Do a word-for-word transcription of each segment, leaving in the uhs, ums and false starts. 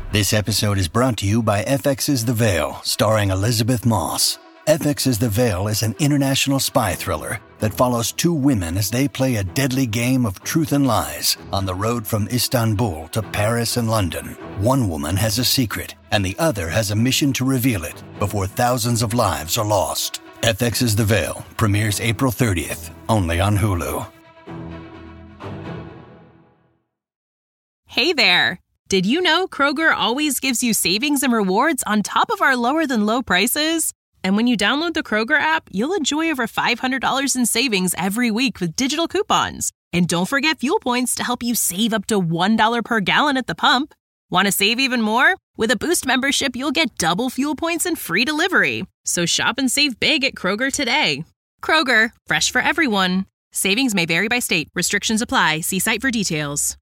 This episode is brought to you by F X's The Veil, starring Elizabeth Moss. F X's The Veil is an international spy thriller that follows two women as they play a deadly game of truth and lies on the road from Istanbul to Paris and London. One woman has a secret, and the other has a mission to reveal it before thousands of lives are lost. F X's The Veil premieres April thirtieth, only on Hulu. Hey there! Did you know Kroger always gives you savings and rewards on top of our lower-than-low prices? And when you download the Kroger app, you'll enjoy over five hundred dollars in savings every week with digital coupons. And don't forget fuel points to help you save up to one dollar per gallon at the pump. Want to save even more? With a Boost membership, you'll get double fuel points and free delivery. So shop and save big at Kroger today. Kroger, fresh for everyone. Savings may vary by state. Restrictions apply. See site for details.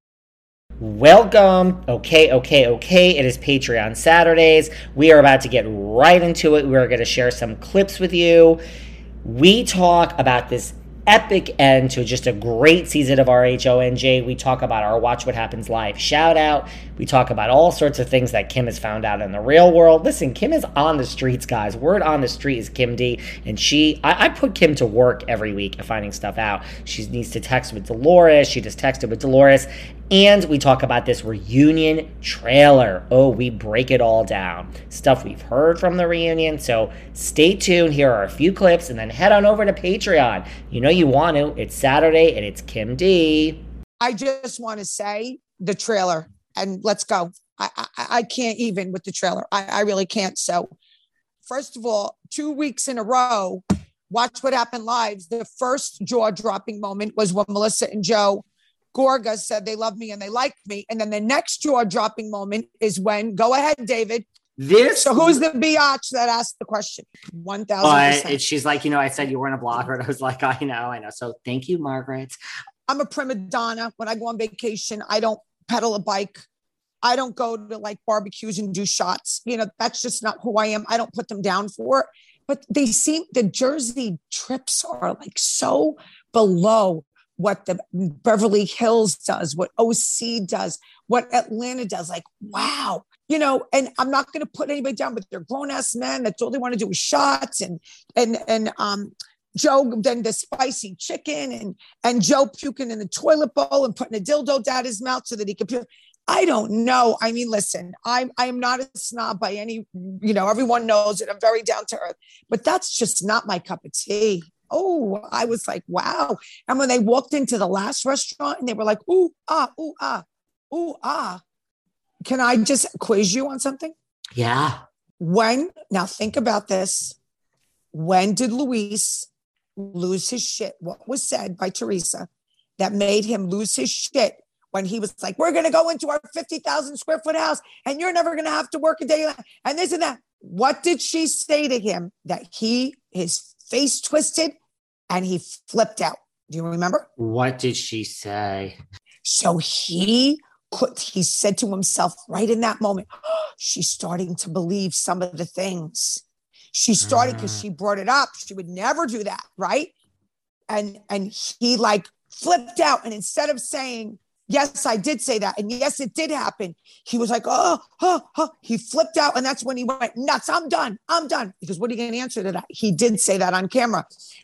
Welcome. Okay, okay, okay. It is Patreon Saturdays. We are about to get right into it. We're going to share some clips with you. We talk about this epic end to just a great season of R H O N J. We talk about our Watch What Happens Live shout out. We talk about all sorts of things that Kim has found out in the real world. Listen, Kim is on the streets, guys. Word on the street is Kim D. And she, I, I put Kim to work every week at finding stuff out. She needs to text with Dolores. She just texted with Dolores. And we talk about this reunion trailer. Oh, we break it all down. Stuff we've heard from the reunion. So stay tuned. Here are a few clips, and then head on over to Patreon. You know you want to. It's Saturday, and it's Kim D. I just want to say the trailer, and let's go. I, I, I can't even with the trailer. I, I really can't. So first of all, two weeks in a row, Watch What Happened Live. The first jaw-dropping moment was when Melissa and Joe Gorga said they love me and they like me. And then the next jaw-dropping moment is when, go ahead, David. This. So who's the biatch that asked the question? one thousand percent. She's like, you know, I said you weren't a blogger. And I was like, I know, I know. So thank you, Margaret. I'm a prima donna. When I go on vacation, I don't pedal a bike. I don't go to like barbecues and do shots. You know, that's just not who I am. I don't put them down for it. But they seem, the Jersey trips are like so below what the Beverly Hills does, what O C does, what Atlanta does. Like, wow. You know, and I'm not going to put anybody down, but they're grown-ass men. That's all they want to do is shots. And, and, and, um, Joe, then the spicy chicken and, and Joe puking in the toilet bowl and putting a dildo down his mouth so that he could puke. I don't know. I mean, listen, I'm, I am not a snob by any, you know, everyone knows it. I'm very down to earth, but that's just not my cup of tea. Oh, I was like, wow. And when they walked into the last restaurant and they were like, ooh, ah, ooh, ah, ooh, ah. Can I just quiz you on something? Yeah. When, now think about this. When did Luis lose his shit? What was said by Teresa that made him lose his shit when he was like, we're going to go into our fifty thousand square foot house and you're never going to have to work a day and this and that. What did she say to him that he, his face twisted and he flipped out? Do you remember? What did she say? So he could, he said to himself right in that moment, oh, she's starting to believe some of the things. She started because uh. she brought it up. She would never do that, right? And and he like flipped out. And instead of saying, yes, I did say that. And yes, it did happen. He was like, oh, oh, oh. He flipped out. And that's when he went nuts. I'm done. I'm done. Because what are you going to answer to that? He did say that on camera.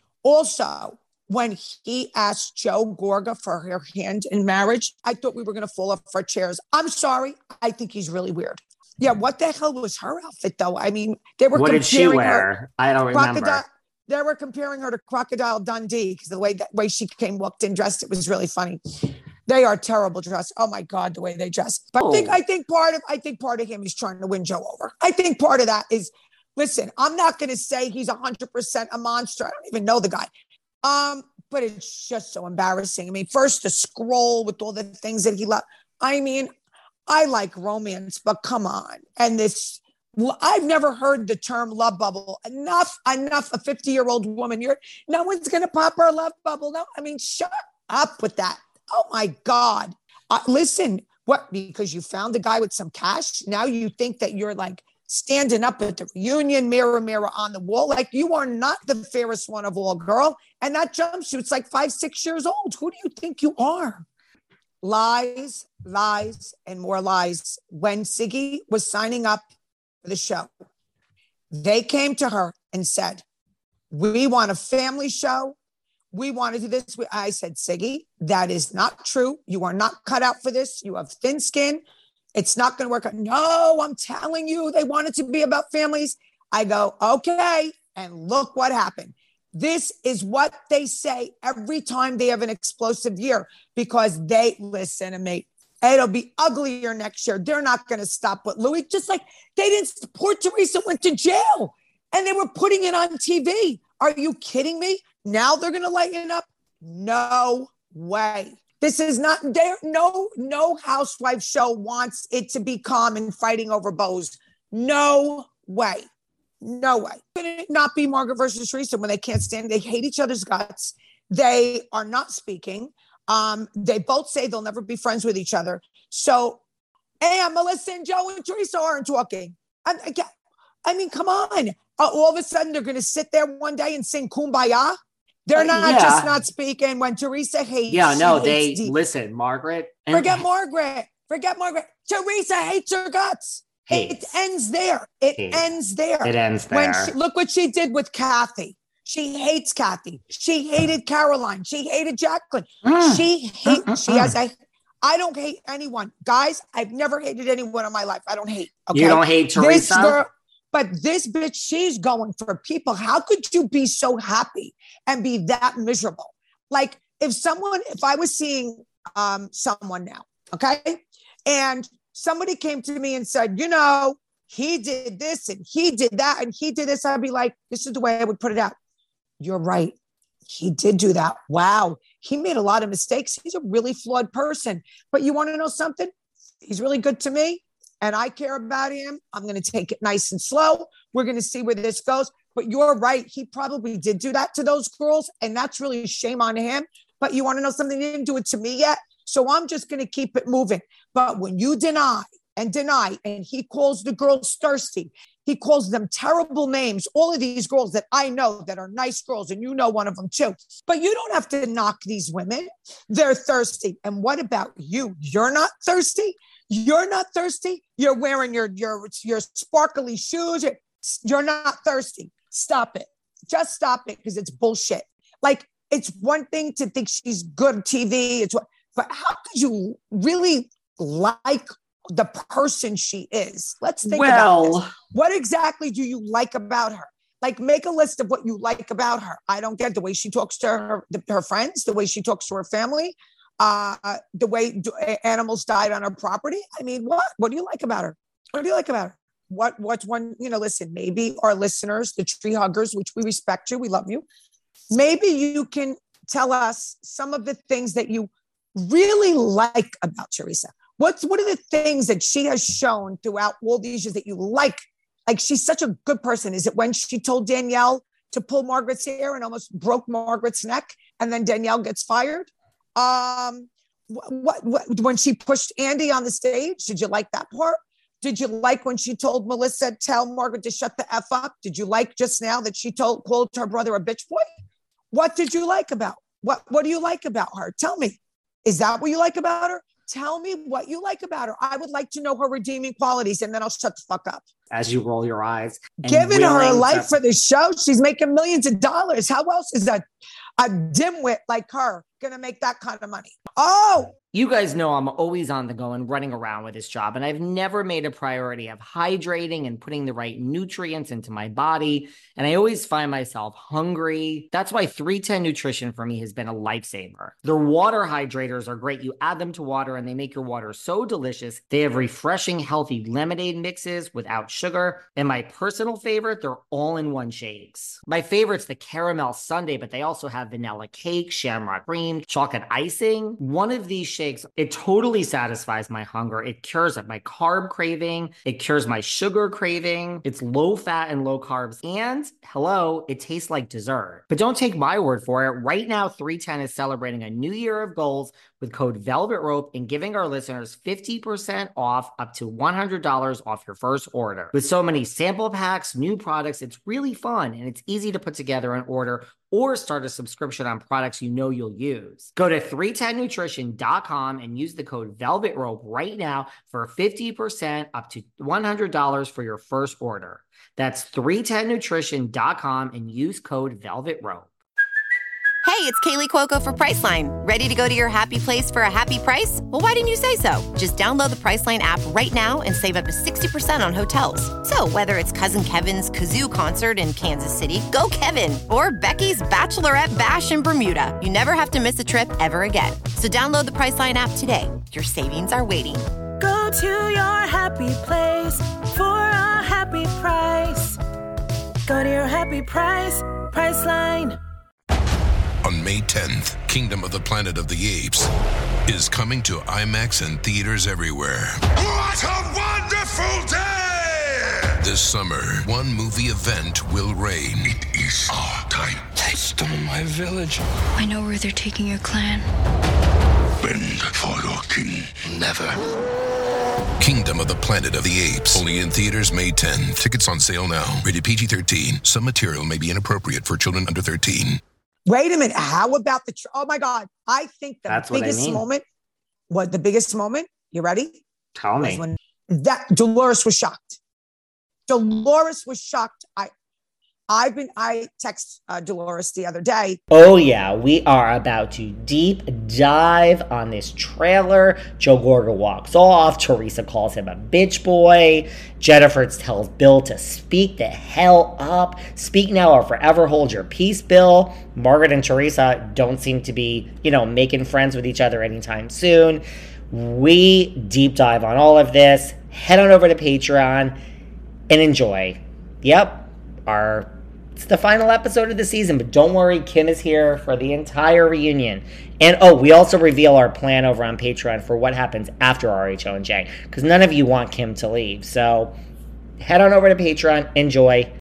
Also, when he asked Joe Gorga for her hand in marriage, I thought we were going to fall off our chairs. I'm sorry. I think he's really weird. Yeah. What the hell was her outfit, though? I mean, they were what comparing did she wear? Her, I don't remember. They were comparing her to Crocodile Dundee because the way that way she came walked in dressed, it was really funny. They are terrible dressed. Oh my God, the way they dress. But oh. I think I think part of I think part of him is trying to win Joe over. I think part of that is, listen, I'm not going to say he's one hundred percent a monster. I don't even know the guy. Um, but it's just so embarrassing. I mean, first the scroll with all the things that he loved. I mean, I like romance, but come on. And this, I've never heard the term love bubble. Enough, enough. A fifty-year-old woman, you're no one's going to pop her love bubble. No, I mean, shut up with that. Oh my God. Uh, listen, what, because you found a guy with some cash? Now you think that you're like standing up at the reunion, mirror, mirror on the wall. Like you are not the fairest one of all, girl. And that jumpsuit's like five, six years old. Who do you think you are? Lies, lies, and more lies. When Siggy was signing up for the show, they came to her and said, we want a family show. We want to do this. I said, Siggy, that is not true. You are not cut out for this. You have thin skin. It's not going to work out. No, I'm telling you, they want it to be about families. I go, okay. And look what happened. This is what they say every time they have an explosive year, because they listen to me. It'll be uglier next year. They're not going to stop with Louis. Just like they didn't support Teresa, went to jail and they were putting it on T V. Are you kidding me? Now they're going to lighten up? No way. This is not there. No, no housewife show wants it to be calm and fighting over bows. No way. No way. Could it not be Margaret versus Teresa when they can't stand? They hate each other's guts. They are not speaking. Um, they both say they'll never be friends with each other. So, and Melissa and Joe and Teresa aren't talking. I, I, I mean, come on. Uh, all of a sudden, they're going to sit there one day and sing Kumbaya. They're not uh, yeah. just not speaking when Teresa hates. Yeah, no, they deep. listen, Margaret. And- Forget Margaret. Forget Margaret. Teresa hates her guts. Hates. It ends there. It hates. ends there. It ends there. When she, look what she did with Kathy. She hates Kathy. She hated Caroline. She hated Jacqueline. Mm. She hates. Mm-mm-mm. She has a. I don't hate anyone, guys. I've never hated anyone in my life. I don't hate. Okay? You don't hate Teresa. This girl, but this bitch, she's going for people. How could you be so happy and be that miserable? Like if someone, if I was seeing um, someone now, okay, and somebody came to me and said, you know, he did this and he did that and he did this, I'd be like, this is the way I would put it out. You're right. He did do that. Wow. He made a lot of mistakes. He's a really flawed person. But you want to know something? He's really good to me and I care about him. I'm going to take it nice and slow. We're going to see where this goes. But you're right. He probably did do that to those girls. And that's really a shame on him. But you want to know something? He didn't do it to me yet. So I'm just going to keep it moving. But when you deny and deny, and he calls the girls thirsty, he calls them terrible names, all of these girls that I know that are nice girls, and you know one of them too. But you don't have to knock these women. They're thirsty. And what about you? You're not thirsty? You're not thirsty? You're wearing your, your, your sparkly shoes. You're not thirsty. Stop it. Just stop it because it's bullshit. Like, it's one thing to think she's good T V. It's what. But how could you really like the person she is? Let's think well, about this. What exactly do you like about her? Like, make a list of what you like about her. I don't get the way she talks to her, the, her friends, the way she talks to her family, uh, the way do, animals died on her property. I mean, what? What do you like about her? What do you like about her? What? What's one? You know, listen. Maybe our listeners, the tree huggers, which we respect you, we love you. Maybe you can tell us some of the things that you really like about Teresa. What's what are the things that she has shown throughout all these years that you like? Like, she's such a good person. Is it when she told Danielle to pull Margaret's hair and almost broke Margaret's neck, and then Danielle gets fired? Um, what, what when she pushed Andy on the stage? Did you like that part? Did you like when she told Melissa, tell Margaret to shut the F up? Did you like just now that she told called her brother a bitch boy? What did you like about what? What do you like about her? Tell me. Is that what you like about her? Tell me what you like about her. I would like to know her redeeming qualities, and then I'll shut the fuck up. As you roll your eyes. Giving her a life to- for the show. She's making millions of dollars. How else is a, a dimwit like her going to make that kind of money? Oh, you guys know I'm always on the go and running around with this job, and I've never made a priority of hydrating and putting the right nutrients into my body, and I always find myself hungry. That's why three ten Nutrition for me has been a lifesaver. Their water hydrators are great. You add them to water, and they make your water so delicious. They have refreshing, healthy lemonade mixes without sugar, and my personal favorite, they're all-in-one shakes. My favorite's the caramel sundae, but they also have vanilla cake, shamrock cream, chocolate icing. One of these shakes, it totally satisfies my hunger. It cures my carb craving. It cures my sugar craving. It's low fat and low carbs. And hello, it tastes like dessert. But don't take my word for it. Right now, three ten is celebrating a new year of goals with with code Velvet Rope and giving our listeners fifty percent off up to one hundred dollars off your first order. With so many sample packs, new products, it's really fun and it's easy to put together an order or start a subscription on products you know you'll use. Go to three ten nutrition dot com and use the code Velvet Rope right now for fifty percent up to one hundred dollars for your first order. That's three ten nutrition dot com and use code Velvet Rope. Hey, it's Kaylee Cuoco for Priceline. Ready to go to your happy place for a happy price? Well, why didn't you say so? Just download the Priceline app right now and save up to sixty percent on hotels. So whether it's Cousin Kevin's Kazoo Concert in Kansas City, go Kevin, or Becky's Bachelorette Bash in Bermuda, you never have to miss a trip ever again. So download the Priceline app today. Your savings are waiting. Go to your happy place for a happy price. Go to your happy price, Priceline. On May tenth, Kingdom of the Planet of the Apes is coming to IMAX and theaters everywhere. What a wonderful day! This summer, one movie event will reign. It is our time. They stole my village. I know where they're taking your clan. Bend for your king. Never. Kingdom of the Planet of the Apes. Only in theaters May tenth. Tickets on sale now. Rated P G thirteen. Some material may be inappropriate for children under thirteen. Wait a minute. How about the, tr- oh my God. I think the That's what I biggest mean. moment, what the biggest moment, you ready? Tell Was me. when that Dolores was shocked. Dolores was shocked. I, I've been, I text uh, Dolores the other day. Oh yeah, we are about to deep dive on this trailer. Joe Gorga walks off. Teresa calls him a bitch boy. Jennifer tells Bill to speak the hell up. Speak now or forever hold your peace, Bill. Margaret and Teresa don't seem to be, you know, making friends with each other anytime soon. We deep dive on all of this. Head on over to Patreon and enjoy. Yep, our it's the final episode of the season, but don't worry, Kim is here for the entire reunion. And oh, we also reveal our plan over on Patreon for what happens after R H O and J, because none of you want Kim to leave. So head on over to Patreon, enjoy.